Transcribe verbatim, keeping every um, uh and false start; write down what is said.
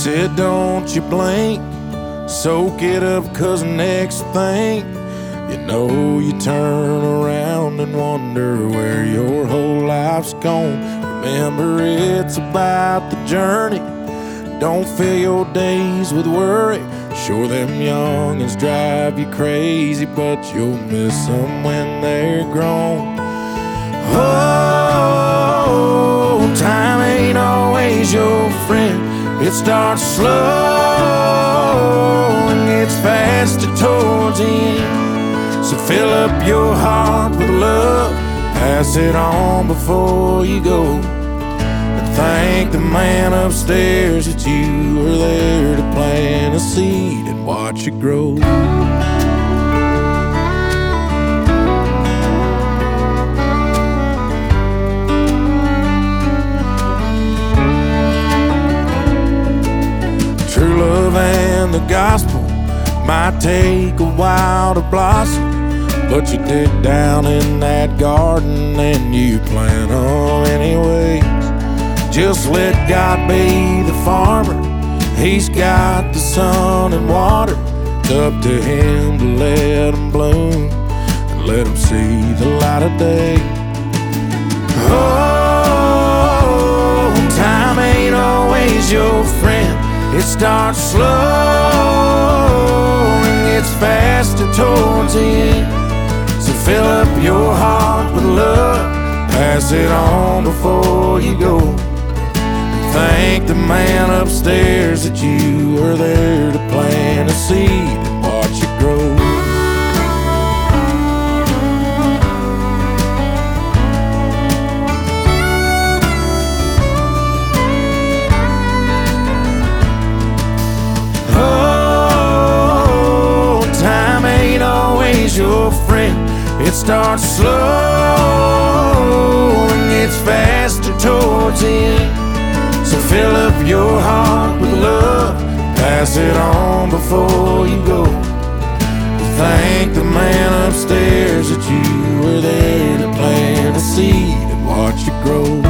said don't you blink, soak it up, 'cause next thing you know, you turn around and wonder where your whole life's gone. Remember, it's about the journey. Don't fill your days with worry. Sure, them youngins drive you crazy, but you'll miss them when they're grown. Oh, time ain't always your friend. It starts slow and gets faster towards the end. So fill up your heart with love, pass it on before you go, and thank the man upstairs that you were there to plant a seed and watch it grow. True love and the gospel might take a while to blossom, but you dig down in that garden and you plant them anyways. Just let God be the farmer. He's got the sun and water. It's up to him to let them bloom and let them see the light of day. Oh, time ain't always your friend. It starts slow and gets faster towards the end. So fill up your heart with love, pass it on before you go, and thank the man upstairs that you were there to plant a seed and watch it grow. Your friend, it starts slow and gets faster towards the end. So fill up your heart with love, pass it on before you go, thank the man upstairs that you were there to plant a seed and watch it grow.